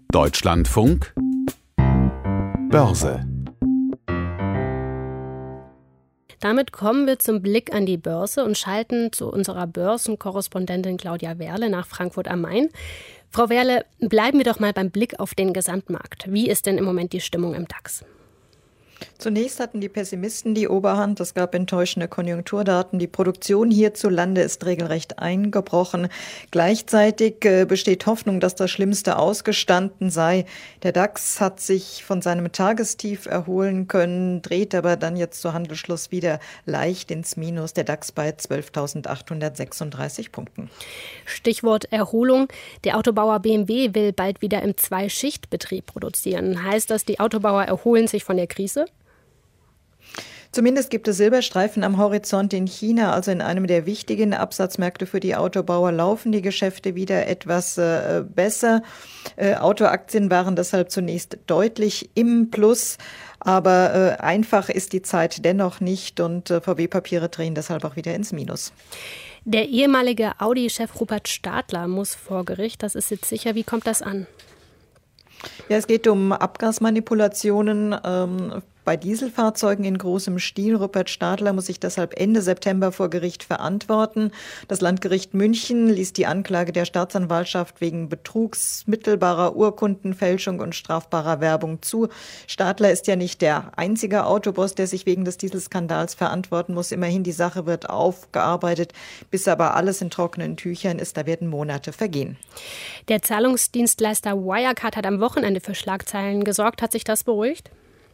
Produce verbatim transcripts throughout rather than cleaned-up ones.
Deutschlandfunk Börse. Damit kommen wir zum Blick an die Börse und schalten zu unserer Börsenkorrespondentin Claudia Werle nach Frankfurt am Main. Frau Werle, bleiben wir doch mal beim Blick auf den Gesamtmarkt. Wie ist denn im Moment die Stimmung im DAX? Zunächst hatten die Pessimisten die Oberhand. Es gab enttäuschende Konjunkturdaten. Die Produktion hierzulande ist regelrecht eingebrochen. Gleichzeitig äh, besteht Hoffnung, dass das Schlimmste ausgestanden sei. Der DAX hat sich von seinem Tagestief erholen können, dreht aber dann jetzt zu Handelsschluss wieder leicht ins Minus. Der DAX bei zwölftausendachthundertsechsunddreißig Punkten. Stichwort Erholung. Der Autobauer B M W will bald wieder im Zweischichtbetrieb produzieren. Heißt das, die Autobauer erholen sich von der Krise? Zumindest gibt es Silberstreifen am Horizont in China, also in einem der wichtigen Absatzmärkte für die Autobauer, laufen die Geschäfte wieder etwas äh, besser. Äh, Autoaktien waren deshalb zunächst deutlich im Plus, aber äh, einfach ist die Zeit dennoch nicht und äh, V W-Papiere drehen deshalb auch wieder ins Minus. Der ehemalige Audi-Chef Rupert Stadler muss vor Gericht, das ist jetzt sicher. Wie kommt das an? Ja, es geht um Abgasmanipulationen ähm, bei Dieselfahrzeugen in großem Stil. Rupert Stadler muss sich deshalb Ende September vor Gericht verantworten. Das Landgericht München ließ die Anklage der Staatsanwaltschaft wegen Betrugs, mittelbarer Urkundenfälschung und strafbarer Werbung zu. Stadler ist ja nicht der einzige Autoboss, der sich wegen des Dieselskandals verantworten muss. Immerhin, die Sache wird aufgearbeitet. Bis aber alles in trockenen Tüchern ist, da werden Monate vergehen. Der Zahlungsdienstleister Wirecard hat am Wochenende für Schlagzeilen gesorgt. Hat sich das beruhigt?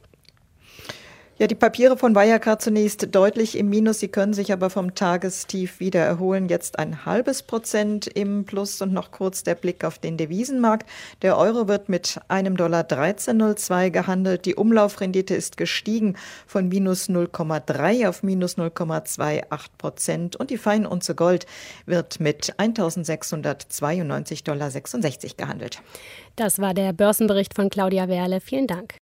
Ja, die Papiere von Wirecard zunächst deutlich im Minus. Sie können sich aber vom Tagestief wieder erholen. Jetzt ein halbes Prozent im Plus und noch kurz der Blick auf den Devisenmarkt. Der Euro wird mit einem Dollar dreizehn Komma null zwei gehandelt. Die Umlaufrendite ist gestiegen von minus null Komma drei auf minus null Komma achtundzwanzig Prozent. Und die Feinunze Gold wird mit eintausendsechshundertzweiundneunzig Komma sechsundsechzig Dollar gehandelt. Das war der Börsenbericht von Claudia Werle. Vielen Dank.